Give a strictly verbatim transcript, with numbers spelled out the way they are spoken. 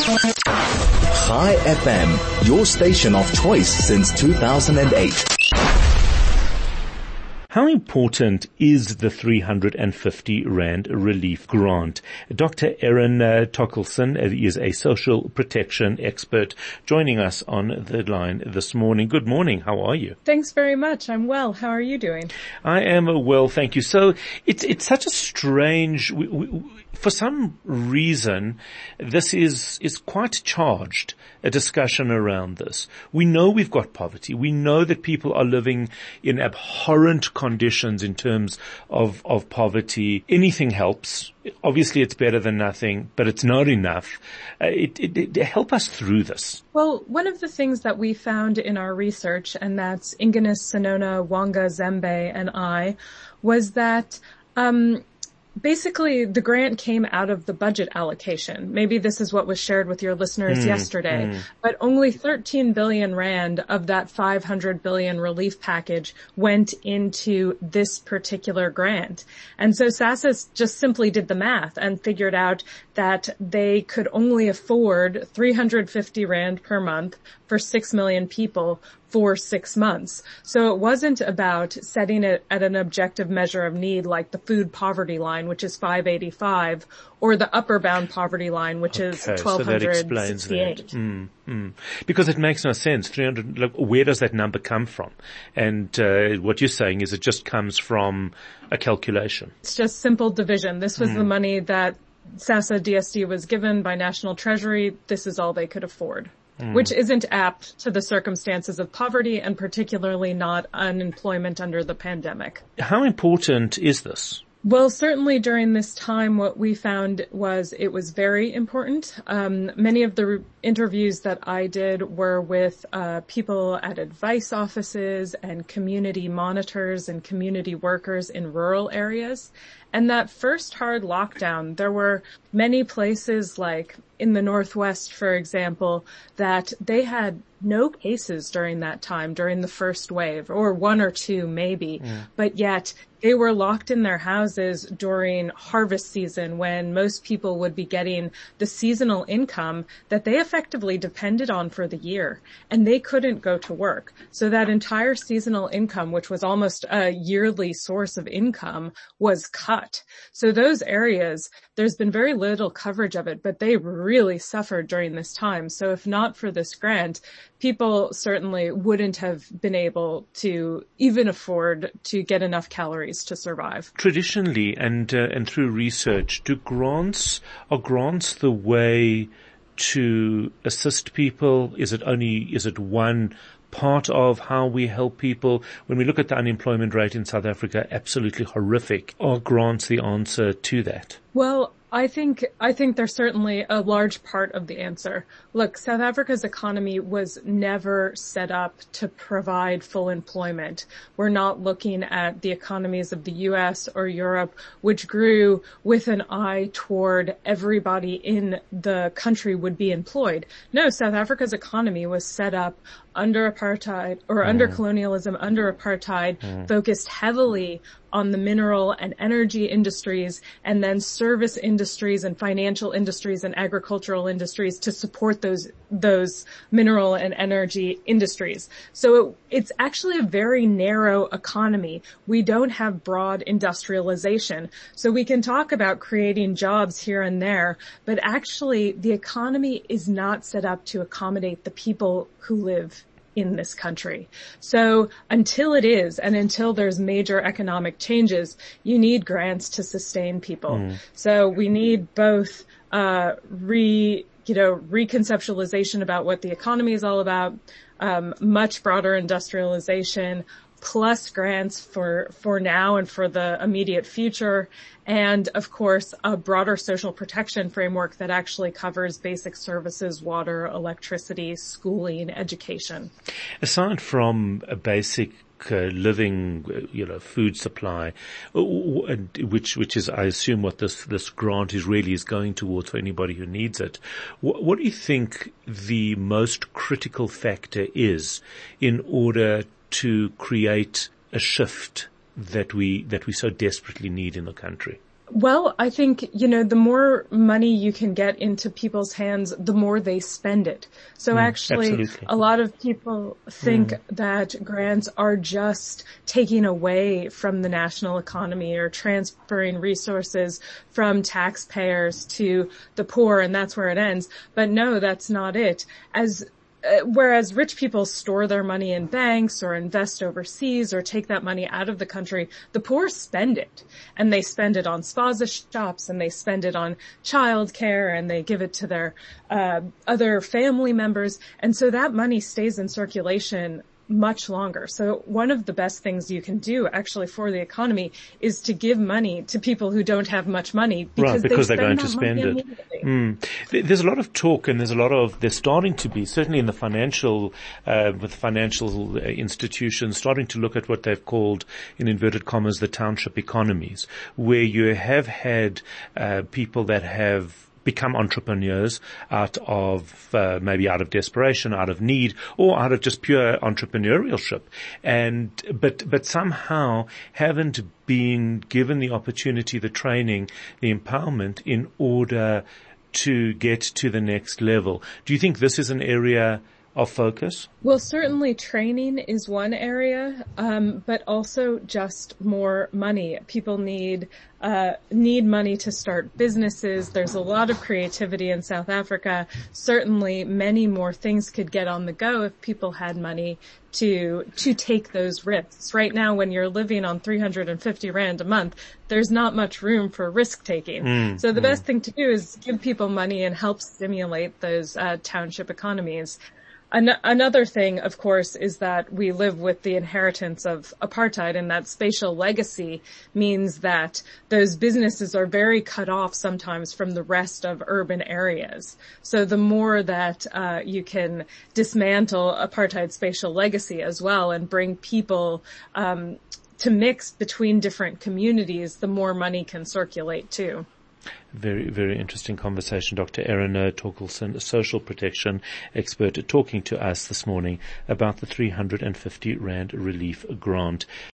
Chai F M, your station of choice since two thousand eight. How important is the three hundred fifty rand relief grant? Doctor Erin uh, Tockelson is a social protection expert joining us on the line this morning. Good morning. How are you? Thanks very much. I'm well. How are you doing? I am well, thank you. So it's it's such a strange, we, we, for some reason, this is is quite charged, a discussion around this. We know we've got poverty. We know that people are living in abhorrent conditions in terms of, of poverty. Anything helps. Obviously it's better than nothing, but it's not enough. Uh, it, it, it help us through this. Well, one of the things that we found in our research, and that's Inganis Sonona, Wanga Zembe, and I, was that um basically, the grant came out of the budget allocation. Maybe this is what was shared with your listeners mm, yesterday, mm. but only thirteen billion rand of that five hundred billion relief package went into this particular grant. And so SASSA just simply did the math and figured out that they could only afford three hundred fifty rand per month for six million people for six months. So it wasn't about setting it at an objective measure of need like the food poverty line, which is five eighty-five, or the upper bound poverty line, which okay, is twelve sixty-eight. So that explains that. Mm, mm. Because it makes no sense. three hundred, like, where does that number come from? And uh, what you're saying is it just comes from a calculation. It's just simple division. This was mm. the money that SASSA D S D was given by National Treasury. This is all they could afford. Mm. Which isn't apt to the circumstances of poverty, and particularly not unemployment under the pandemic. How important is this? Well, certainly during this time, what we found was it was very important. Um, many of the re- interviews that I did were with uh, people at advice offices and community monitors and community workers in rural areas. And that first hard lockdown, there were many places like in the Northwest, for example, that they had no cases during that time, during the first wave, or one or two maybe, yeah. But yet they were locked in their houses during harvest season when most people would be getting the seasonal income that they effectively depended on for the year, and they couldn't go to work. So that entire seasonal income, which was almost a yearly source of income, was cut. So those areas, there's been very little coverage of it, but they really suffered during this time. So if not for this grant, people certainly wouldn't have been able to even afford to get enough calories to survive. Traditionally and uh, and through research, do grants, are grants the way to assist people? Is it only, is it one part of how we help people? When we look at the unemployment rate in South Africa, absolutely horrific. Are grants the answer to that? Well, I think, I think they're certainly a large part of the answer. Look, South Africa's economy was never set up to provide full employment. We're not looking at the economies of the U S or Europe, which grew with an eye toward everybody in the country would be employed. No, South Africa's economy was set up under apartheid or mm. under colonialism, under apartheid, mm. focused heavily on the mineral and energy industries, and then service industries and financial industries and agricultural industries to support those those mineral and energy industries. So it, it's actually a very narrow economy. We don't have broad industrialization. So we can talk about creating jobs here and there, but actually the economy is not set up to accommodate the people who live in this country. So until it is, and until there's major economic changes, you need grants to sustain people. Mm. So we need both, uh, re, you know, reconceptualization about what the economy is all about, um, much broader industrialization, plus grants for, for now and for the immediate future. And of course, a broader social protection framework that actually covers basic services, water, electricity, schooling, education. Aside from a basic Uh, living, uh, you know, food supply, uh, which which is, I assume, what this this grant is really is going towards for anybody who needs it. What, what do you think the most critical factor is in order to create a shift that we that we so desperately need in the country? Well, I think, you know, the more money you can get into people's hands, the more they spend it. So mm, actually, absolutely. A lot of people think mm. that grants are just taking away from the national economy or transferring resources from taxpayers to the poor, and that's where it ends. But no, that's not it. As Whereas rich people store their money in banks or invest overseas or take that money out of the country, the poor spend it. And they spend it on spaza shops, and they spend it on childcare, and they give it to their uh other family members. And so that money stays in circulation much longer. So one of the best things you can do actually for the economy is to give money to people who don't have much money, because, right, because they they're going to spend it. Mm. There's a lot of talk, and there's a lot of, there's starting to be, certainly in the financial, uh, with financial institutions, starting to look at what they've called, in inverted commas, the township economies, where you have had uh, people that have become entrepreneurs out of, uh, maybe out of desperation, out of need, or out of just pure entrepreneurship. And, but, but somehow haven't been given the opportunity, the training, the empowerment in order to get to the next level. Do you think this is an area of focus? Well, certainly training is one area, um, but also just more money. People need uh need money to start businesses. There's a lot of creativity in South Africa. Certainly many more things could get on the go if people had money to to take those risks. Right now, when you're living on three hundred fifty rand a month, there's not much room for risk taking. Mm, so the mm. best thing to do is give people money and help stimulate those uh township economies. An- another thing, of course, is that we live with the inheritance of apartheid, and that spatial legacy means that those businesses are very cut off sometimes from the rest of urban areas. So the more that uh you can dismantle apartheid spatial legacy as well and bring people um to mix between different communities, the more money can circulate too. Very, very interesting conversation. Doctor Erin Torkelson, a social protection expert, talking to us this morning about the three hundred fifty rand relief grant.